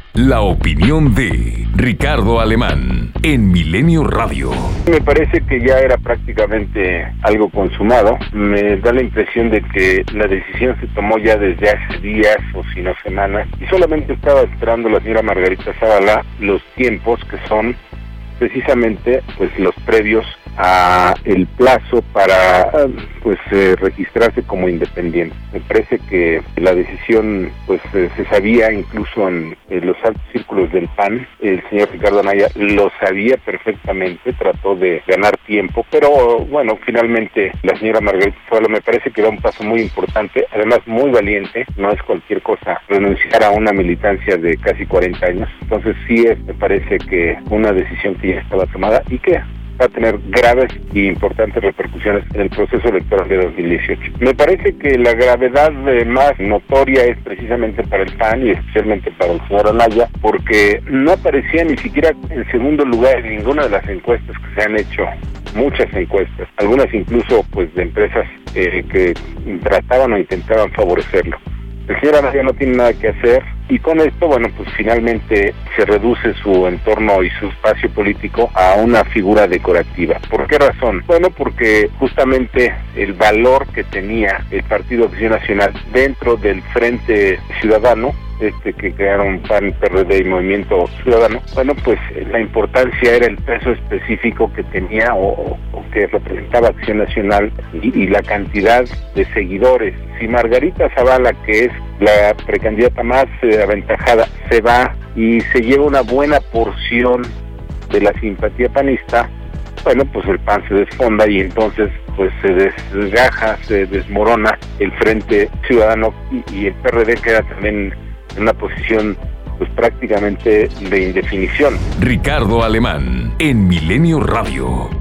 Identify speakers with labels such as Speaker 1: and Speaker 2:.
Speaker 1: La opinión de Ricardo Alemán en Milenio Radio.
Speaker 2: Me parece que ya era prácticamente algo consumado. Me da la impresión de que la decisión se tomó ya desde hace días o si no semanas y solamente estaba esperando la señora Margarita Zavala los tiempos que son precisamente pues los previos a el plazo para registrarse como independiente. Me parece que la decisión se sabía incluso en los altos círculos del PAN. El señor Ricardo Anaya lo sabía perfectamente, trató de ganar tiempo, pero bueno, finalmente la señora Margarita Zavala me parece que da un paso muy importante, además muy valiente. No es cualquier cosa renunciar a una militancia de casi 40 años, entonces sí me parece que una decisión que ya estaba tomada y que va a tener graves y importantes repercusiones en el proceso electoral de 2018. Me parece que la gravedad más notoria es precisamente para el PAN y especialmente para el señor Anaya, porque no aparecía ni siquiera en segundo lugar en ninguna de las encuestas que se han hecho, muchas encuestas, algunas incluso de empresas que trataban o intentaban favorecerlo. El señor Anaya no tiene nada que hacer y con esto, finalmente se reduce su entorno y su espacio político a una figura decorativa. ¿Por qué razón? Bueno, porque justamente el valor que tenía el Partido Acción Nacional dentro del Frente Ciudadano, que crearon PAN, PRD y Movimiento Ciudadano, la importancia era el peso específico que tenía o que representaba Acción Nacional y la cantidad de seguidores. Si Margarita Zavala, que es la precandidata más aventajada, se va y se lleva una buena porción de la simpatía panista, el PAN se desfonda y entonces se desgaja, se desmorona el Frente Ciudadano y el PRD queda también en una posición prácticamente de indefinición.
Speaker 1: Ricardo Alemán en Milenio Radio.